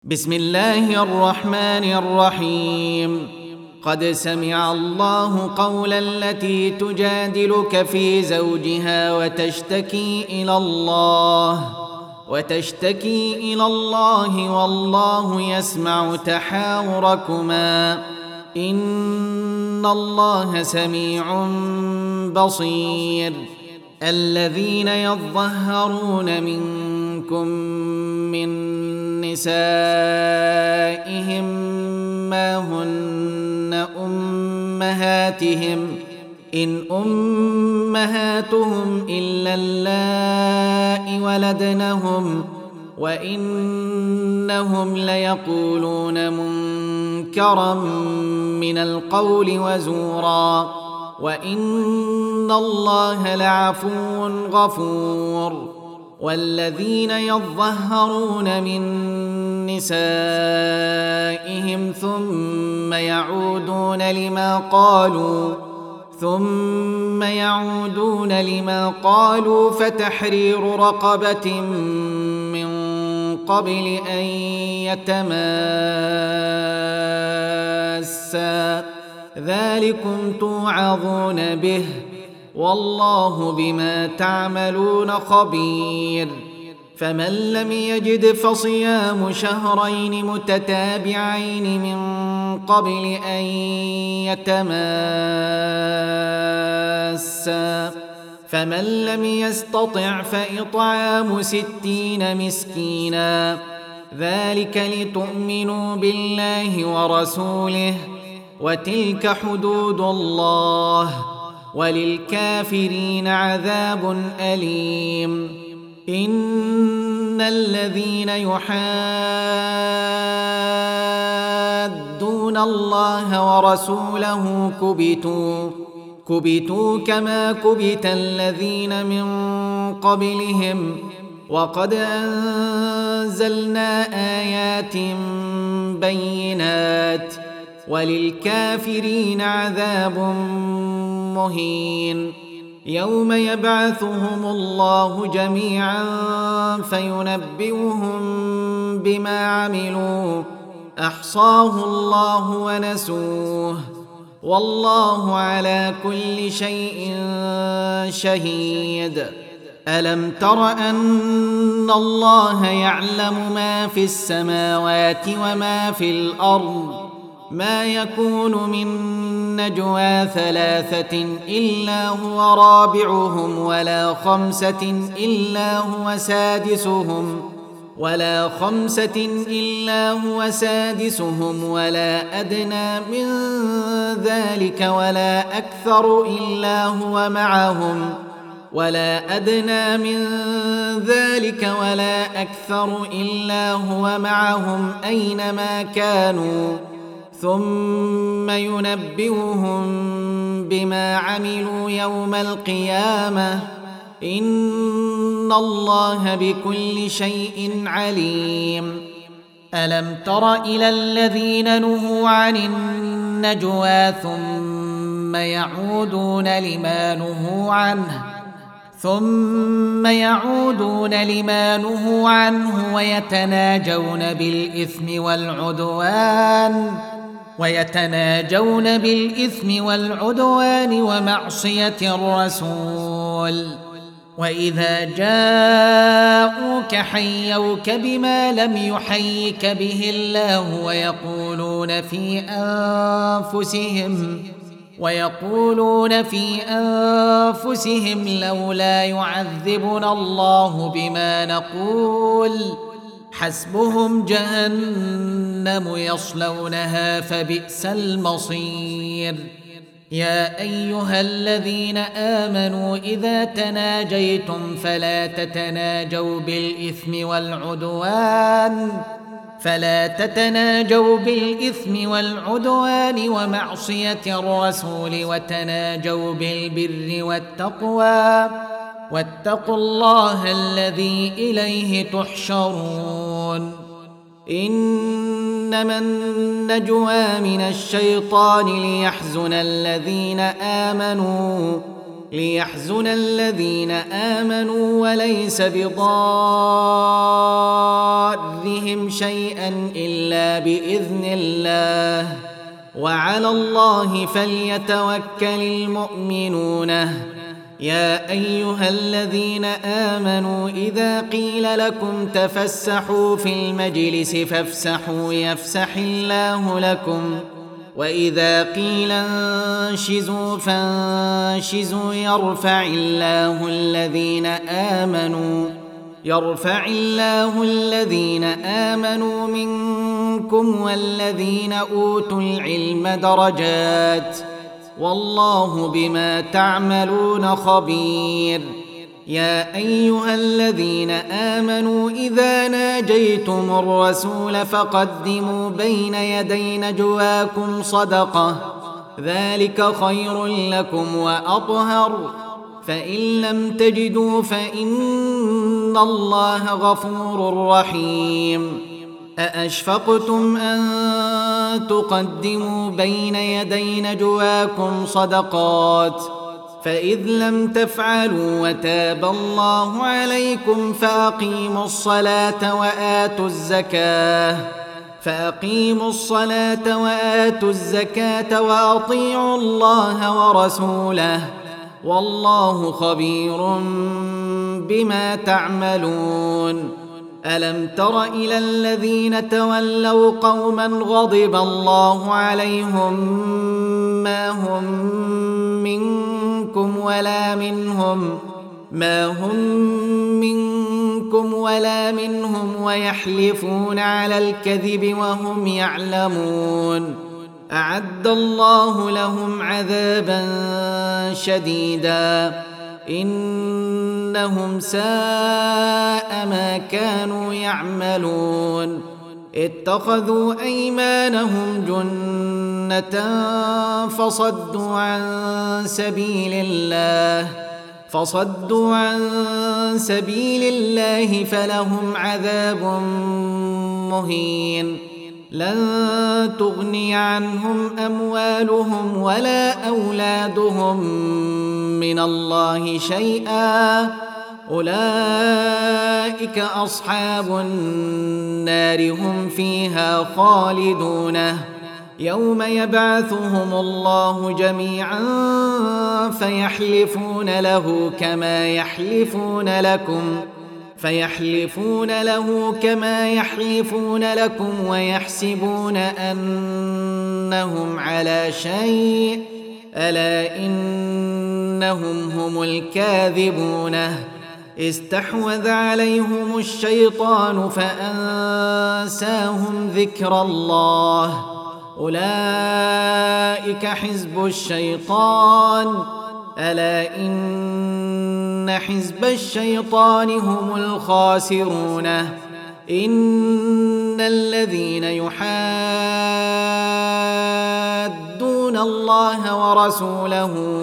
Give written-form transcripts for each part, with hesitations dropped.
بسم الله الرحمن الرحيم. قد سمع الله قول التي تجادلك في زوجها وتشتكي إلى الله والله يسمع تحاوركما إن الله سميع بصير. الذين يظهرون منكم من نسائهم ما هن أمهاتهم إن أمهاتهم إلا اللائي ولدنهم وإنهم ليقولون منكرا من القول وزورا وإن الله لعفو غفور. والذين يظهرون من نسائهم ثم يعودون لما قالوا فتحرير رقبة من قبل أن يتماسا ذلكم توعظون به والله بما تعملون خبير. فمن لم يجد فصيام شهرين متتابعين من قبل أن يتماسا فمن لم يستطع فإطعام 60 مسكينا ذلك لتؤمنوا بالله ورسوله وتلك حدود الله وللكافرين عذاب أليم. إن الذين يحادون الله ورسوله كبتوا كما كبت الذين من قبلهم وقد أنزلنا آيات بينات وللكافرين عذاب مهين. يوم يبعثهم الله جميعا فينبئهم بما عملوا أحصاه الله ونسوه والله على كل شيء شهيد. ألم تر أن الله يعلم ما في السماوات وما في الأرض ما يكون من نجوى 3 إلا هو رابعهم ولا 5 إلا هو سادسهم ولا أدنى من ذلك ولا أكثر إلا هو معهم أينما كانوا ثم ينبئهم بما عملوا يوم القيامة إن الله بكل شيء عليم. ألم تر إلى الذين نهوا عن النجوى ثم يعودون لما نهوا عنه ويتناجون بالإثم والعدوان ومعصية الرسول وإذا جاءوك حيوك بما لم يحيك به الله ويقولون في أنفسهم لولا يعذبنا الله بما نقول حسبهم جهنم يصلونها فبئس المصير. يا أيها الذين آمنوا إذا تناجيتم فلا تتناجوا بالإثم والعدوان ومعصية الرسول وتناجوا بالبر والتقوى واتقوا الله الذي إليه تحشرون. إنما النجوى من الشيطان ليحزن الذين آمنوا ليحزن الذين آمنوا وليس بضارهم شيئا إلا بإذن الله وعلى الله فليتوكل المؤمنون. يا أيها الذين آمنوا إذا قيل لكم تفسحوا في المجلس فافسحوا يفسح الله لكم وإذا قيل انشزوا فانشزوا يرفع الله الذين آمنوا منكم والذين أوتوا العلم درجات والله بما تعملون خبير. يا أيها الذين آمنوا إذا ناجيتم الرسول فقدموا بين يدي نجواكم صدقة ذلك خير لكم وأطهر فإن لم تجدوا فإن الله غفور رحيم. أأشفقتم أن تقدموا بين يدي نجواكم صدقات فإذ لم تفعلوا وتاب الله عليكم فأقيموا الصلاة وآتوا الزكاة وأطيعوا الله ورسوله والله خبير بما تعملون. ألم تر إلى الذين تولوا قوما غضب الله عليهم ما هم منكم ولا منهم ويحلفون على الكذب وهم يعلمون. أعد الله لهم عذابا شديدا إنهم ساء ما كانوا يعملون. اتخذوا أيمانهم جنة فصدوا عن سبيل الله فلهم عذاب مهين. لن تغني عنهم أموالهم ولا أولادهم من الله شيئا أولئك أصحاب النار هم فيها خالدون. يوم يبعثهم الله جميعا فيحلفون له كما يحلفون لكم ويحسبون أنهم على شيء ألا إنهم هم الكاذبون. استحوذ عليهم الشيطان فأنساهم ذكر الله أولئك حزب الشيطان ألا إن حزب الشيطان هم الخاسرون. إن الذين يحادون الله ورسوله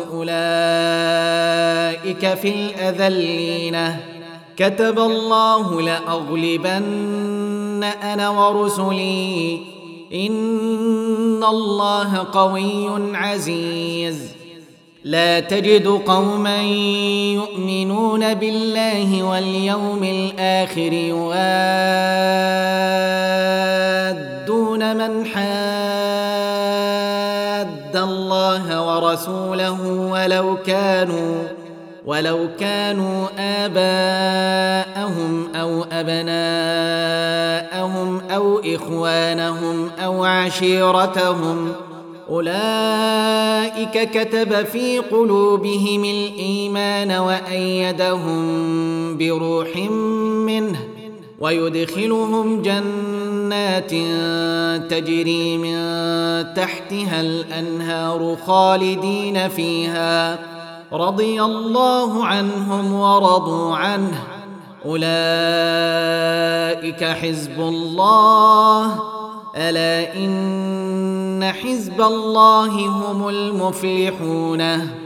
أولئك في الأذلين. كتب الله لأغلبن أنا ورسلي إن الله قوي عزيز. لا تجد قوما يؤمنون بالله واليوم الآخر يوادون من حاد الله ورسوله ولو كانوا آباءهم أو أبناءهم أو إخوانهم أو عشيرتهم أولئك كتب في قلوبهم الإيمان وأيدهم بروح منه ويدخلهم جنات تجري من تحتها الأنهار خالدين فيها رضي الله عنهم ورضوا عنه أولئك حزب الله ألا إن حزب الله هم المفلحون.